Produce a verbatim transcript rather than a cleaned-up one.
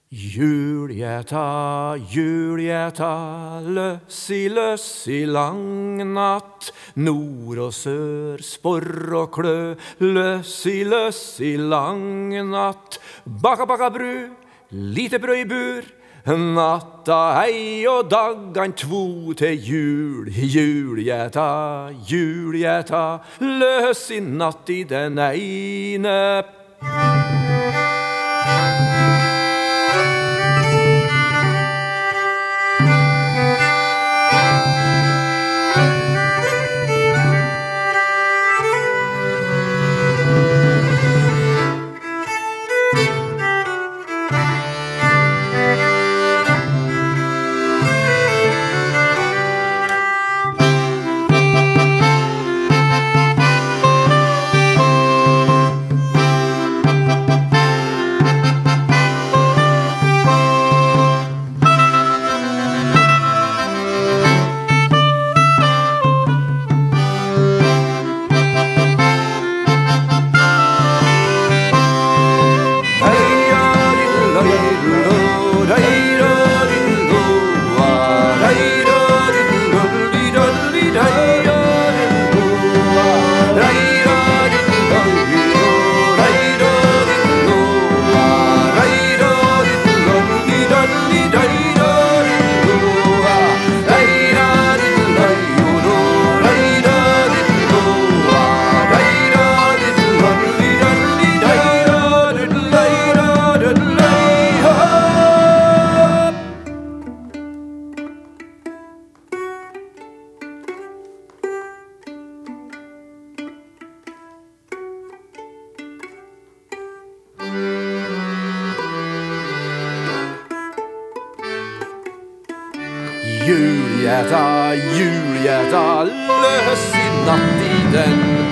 Julgjeta, julgjeta, løs i løs i lang natt. Nord og sør, sporr og klø, løs i løs i lang natt. Baka, baka bru, lite brød i bur. Natta ei og daggan tvo til jul. Julgjeta, julgjeta, løs i natt i den ene. Julgjeta, julgjeta, løs i natt i den